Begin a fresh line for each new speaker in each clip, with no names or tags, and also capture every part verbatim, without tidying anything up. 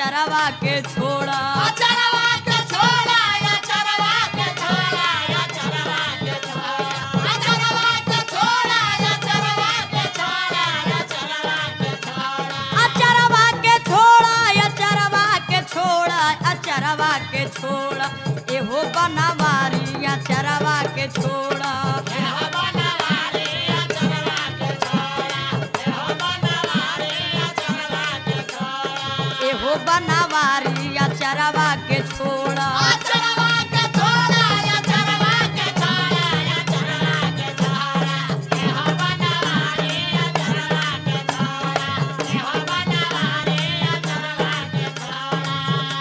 अचरवा के छोड़ा
अचरवा के छोड़ा अचरवा के छोड़ा अचरवा के छोड़ा अचरवा के छोड़ा अचरवा के छोड़ा अचरवा के छोड़ा
अचरवा के छोड़ा अचरवा के छोड़ा अचरवा के छोड़ा एहो बनवारी अचरवा के छोड़ा
एहो बनवारी अचरवा के छोड़ा एहो बनवारी अचरवा के छोड़ा
एहो बनवारी अचरवा के छोड़ा
अचरवा के छोड़ा अचरवा के छोड़ा अचरवा के छोड़ा एहो बनवारी अचरवा के छोड़ा एहो बनवारी अचरवा के छोड़ा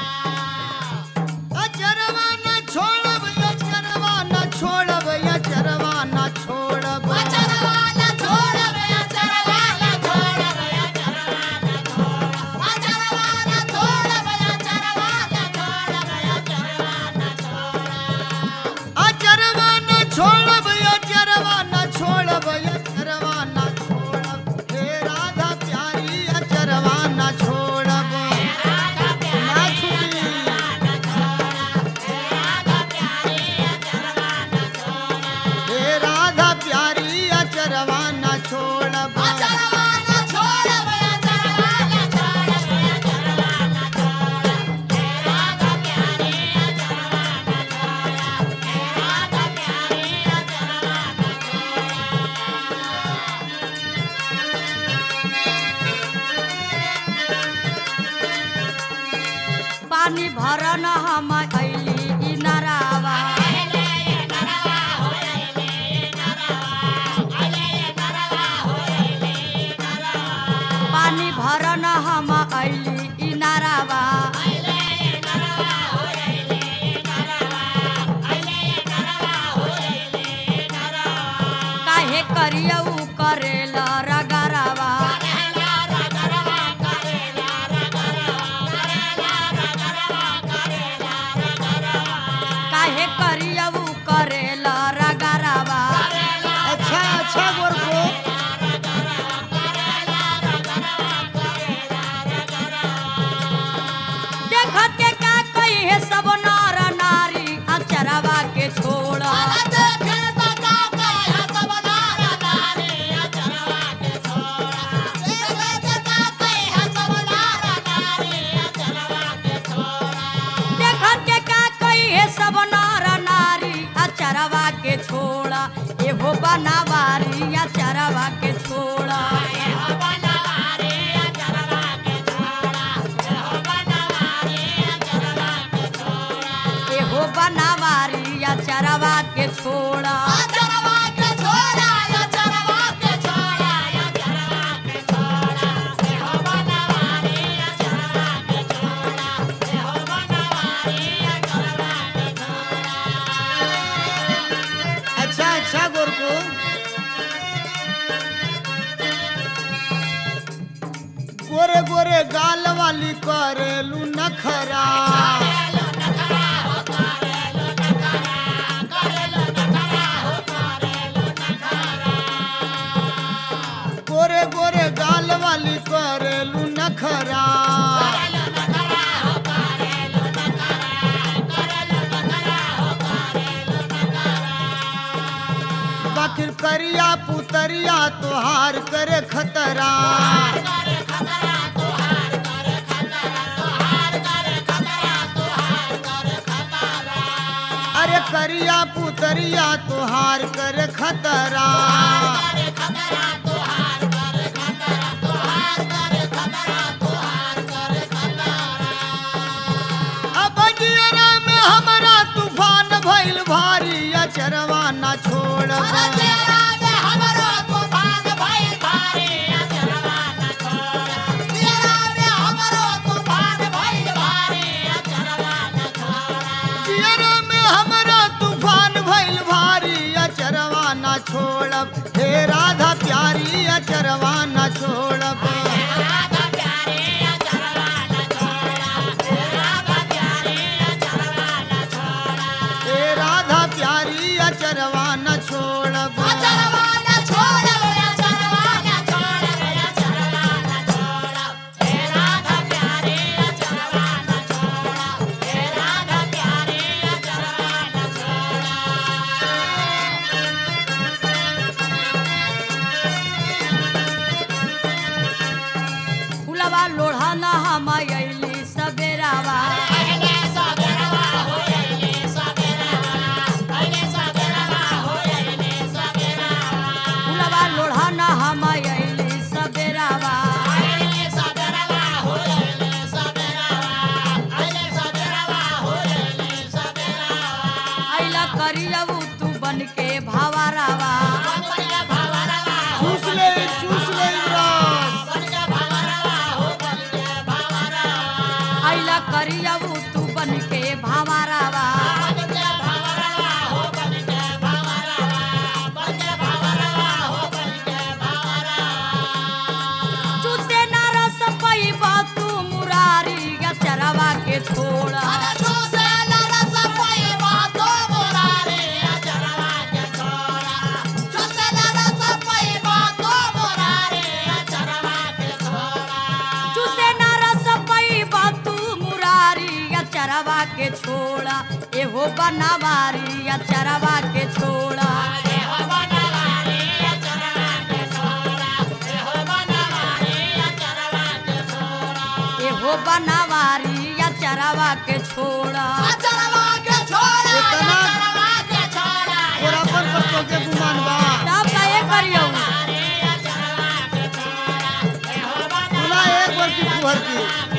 अचरवा न छोड़ब अचरवा न छोड़ब अचरवा न छोड़ब
अचरवा न छोड़ब अचरवा न छोड़ब अचरवा न छोड़ब अचरवा न छोड़ब अचरवा न छोड़ब अचरवा न
अचरवा न
छोड़ब
छोड़ब अचरवा न छोड़ब अचरवा न छोड़ब हे राधा प्यारी अचरवा न छोड़ब
राधा प्यारी
ना छूटी
न छोड़ब राधा प्यारी अचरवा न छोड़ब
हे राधा प्यारी अचरवा न छोड़ब
अचरवा न छोड़ब अचरवा न छोड़ब अचरवा न छोड़ब हे राधा प्यारी अचरवा न छोड़ब हे राधा प्यारी अचरवा न
पानी भरन हम अइली ई नरावा
अइले ये नरवा हो अइले ये नरवा अइले ये नरवा हो अइले ये नरवा
पानी भरन हम अइली ई नरावा
अइले ये नरवा हो अइले ये नरवा अइले ये नरवा हो अइले ये नरवा
काहे करियऊ करेल रगरवा
करेला रगरवा करेला रगरवा करेला रगरवा करेला रगरवा
काहे करियऊ करेल रगरवा
अच्छा अच्छा गोरको
देखत के का कही है सब नर नारी अचरवा के छोड़ा
देखे तो का कहे सब नारा नारी अचरवा के छोड़ा देखे तो का कहे सब नारा नारी अचरवा के छोड़ा
देखत के का कही है सब नर नारी अचरवा के छोड़ा एहो बनवारी अचरवा के छोड़ा
एहो बनवारी अचरवा के छोड़ा एहो बनवारी अचरवा के छोड़ा
एहो बनवारी अचरवा के छोड़ा
अचरवा के छोड़ा अचरवा के छोड़ा अचरवा के छोड़ा एहो बनवारी अचरवा के छोड़ा एहो बनवारी अचरवा के छोड़ा
अच्छा अच्छा गोरको गोरे गोरे गाल वाली करेलू नखरा
करेलो नखरा हो करेलो नखरा करेलो नखरा हो करेलो नखरा
गोरे गोरे गाल वाली करेलू नखरा
करेलो नखरा हो करेलो नखरा करेलो नखरा हो करेलो नखरा
बाकिर करिया पुतरिया तोहार करे खतरा
करे खतरा तोहार करे खतरा तोहार करे खतरा तोहार करे खतरा
अरे करिया पुतरिया तोहार करे खतरा
करे खतरा तोहार करे खतरा तोहार करे खतरा तोहार करे खतरा
अब जियरा में हमारा तूफान भइल भारी अचरवा न छोड़ब
तेरा में हमरो तूफान भइल भारी अचरवा न छोड़ा तेरा में हमरो तूफान भइल भारी अचरवा न छोड़ा
जियरा में हमारा तूफान भइल भारी अचरवा न छोड़ब हे राधा प्यारी अचरवा न छोड़ब
राधा प्यारे अचरवा न छोड़ा राधा प्यारे अचरवा न छोड़ा
हे राधा प्यारी अचरवा न छोड़ब
अचरवा न छोड़ा अचरवा न छोड़ा अचरवा न छोड़ा हे राधा प्यारे अचरवा
लोढ़ा न हम अइली सबेरावा
अइले सबेरवा हो अइले सबेरवा अइले सबेरवा हो अइले सबेरवा
फुलवा लोढ़ा न हम अइली सबेरावा
अइले सबेरवा हो अइले सबेरवा अइले सबेरवा हो अइले सबेरवा
अइला करियऊ तू बन के भावारावा
बनके भावरवा
चूस ले चूस ले रस
बनके भावरवा हो बनके भावरवा
अइला करियऊ तू बन के भावारावा
बनके भावरवा हो बनके भावरवा बनके भावरवा हो बनके भावरवा
चूसे ना रस पैबा तू मुरारी या चरवा के छोड़ा
अरे चूसे लरस पैबा तो मोरारे अचरवा के छोड़ा चूसे लरस पैबा तो मोरारे अचरवा के छोड़ा
चूसे ना रस पैबा तू मुरारी या चरवा के छोड़ा एहो बनावारी या चरवा के छोड़ा
ए हो बनवारे अचरवा के छोड़ा ए हो बनवारे अचरवा के छोड़ा
एहो बनावारी या चरवा के छोड़ा
अचरवा के छोड़ा
इतना-
अचरवा के छोड़ा
तोरा पर पत्तों के गुमान बा
तब कहे करियऊ
अरे अचरवा के छोड़ा ए हो
सुना एक बार की फुहर की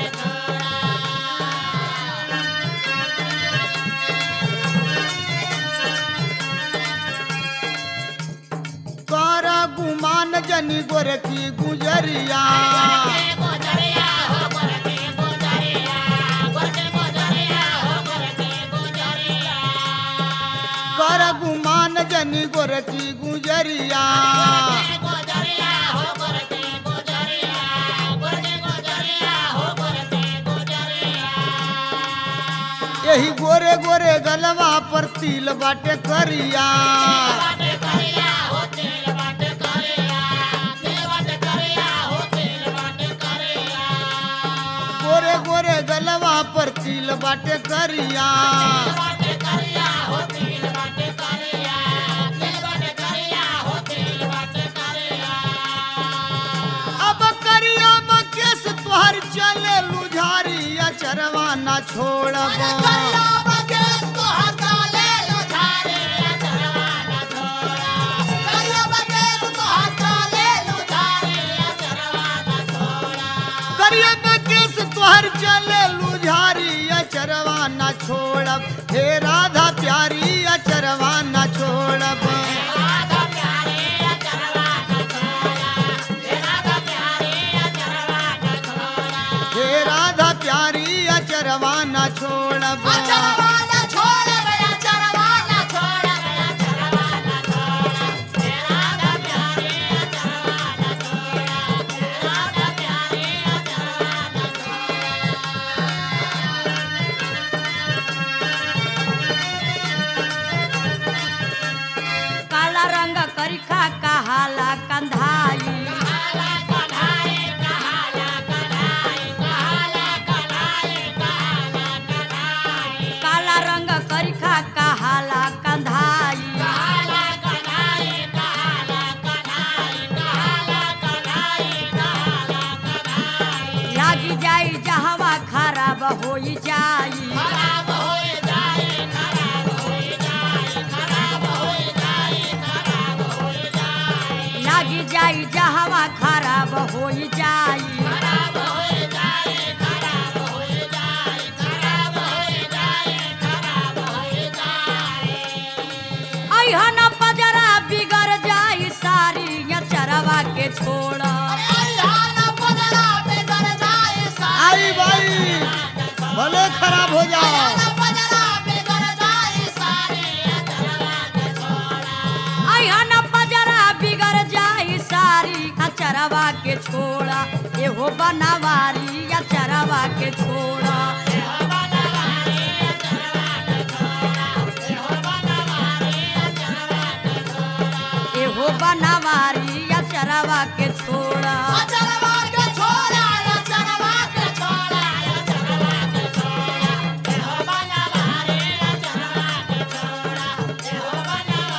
कर गुमान जनी गोर की गुजरिया
गोजरिया हो गोरके गोजरिया गोरके गोजरिया हो गोरके गोजरिया
कर गुमान जनी गोर की गुजरिया
गोजरिया हो गोरके गोजरिया गोरके गोजरिया हो गोरके गोजरिया
यही गोरे गोरे गलवा पर तिल बाटे करिया
बाटे करिया हो तेल बाटे करिया तेल बाटे करिया हो तेल बाटे करिया
गोरे गोरे गलवा पर तिल बाटे करिया
बाटे करिया हो तेल बाटे करिया तेल बाटे करिया हो तेल बाटे करिया
अब करिया केस तुहर चले लुझारी या चरवा ना छोड़ब
करिया बकेस तो हटा ले लो झारे अचरवा ना छोड़ा करिया बकेस तो हटा ले लो झारे अचरवा ना छोड़ा
करिया केस तुहर चले लुझारी या चरवा ना छोड़ब हे राधा प्यारी या चरवा ना छोड़ब
राधा प्यारे अचरवा ना छोड़ा राधा प्यारे अचरवा ना छोड़ा
हे राधा प्यारी या चरवा ना छोड़ब
अचरवा ना छोड़ा गया अचरवा ना छोड़ा गया अचरवा ना छोड़ा हे राधा प्यारे अचरवा ना छोड़ा हे राधा प्यारे अचरवा ना
काला रंग करिखा कहाला कंधाई
कहाला कढ़ाई कहाला कढ़ाई कहाला कढ़ाई कहाला कढ़ाई
काला रंग करिखा कहाला कंधाई
कहाला कढ़ाई कहाला कढ़ाई कहाला कढ़ाई कहाला कढ़ाई
लागी जाई जहवा खराब होई जाई
खराब होए जाए खराब होए जाए खराब होए जाए खराब होए जाए
लागी जाई जहवा खराब होई जाई
खराब होए जाए खराब होए जाए खराब होए जाए खराब होए जाए
अइहन पजरा बिगड़ जाई सारी या चरवा के छोड़ा
आई भाई भले खराब हो जाओ
अइहन पजरा बिगड़ जाई सारी या चरवा के छोड़ा एहो बनावारी या चरवा के छोड़ा एहो बनावारी या चरवा के छोड़ा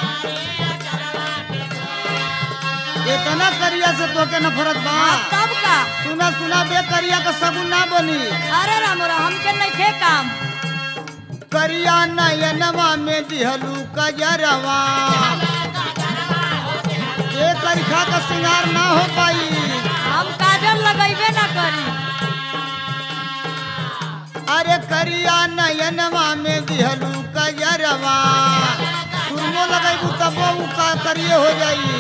इतना करिया से तोके नफरत बा
तब का
सुना सुना बे करिया का सगुन ना बनी।
अरे राम राम हमके नइखे काम।
करिया नयनवा में दिहलू कजरवा, ये करिखा का श्रृंगार ना हो पाई।
हम काजल लगैबे ना करी।
अरे करिया नयनवा में दिहलू कजरवा, सुरमो लगेबू तबो उ का करिए हो जाई।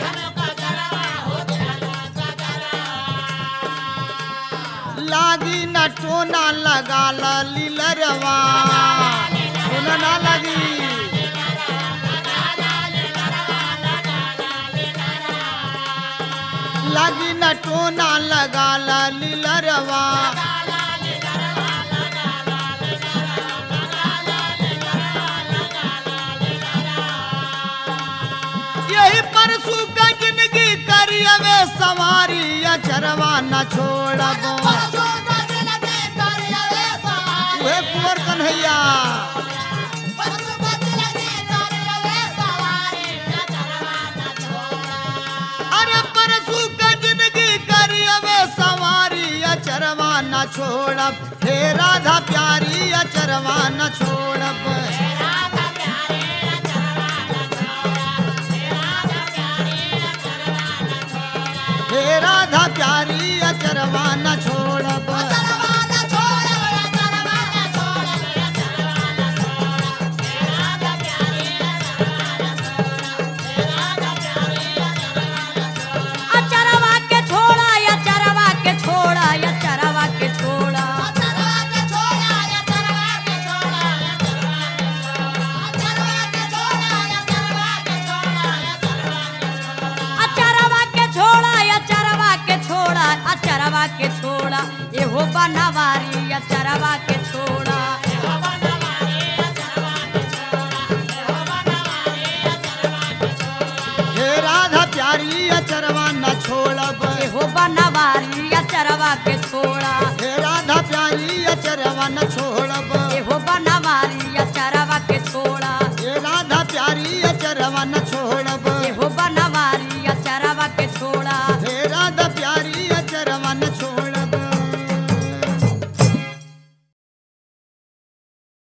लागी न टोना लगा लीलरवा, टोना ना लगी। लागी न टोना लगा लीलरवा, यही परसू का जिंदगी करिया में सवारी अचरवा न छोड़बो। वे कुंवर कन्हैया अरे परसू का जिंदगी करिया में सवारी अचरवा न छोड़ब, हे राधा प्यारी अचरवा न छोड़ब। हे राधा प्यारी अचरवा न छोड़ब।
अचरवा के छोड़ा या चरवा के छोड़ा या चरवा के छोड़ा। अचरवा के छोड़ा या चरवा के छोड़ा, अचरवा के छोड़ा एहो बनवारी अचरवा के छोड़ा।
हे राधा प्यारी अचरवा न छोड़ब।
एहो बनवारी अचरवा के छोड़ा।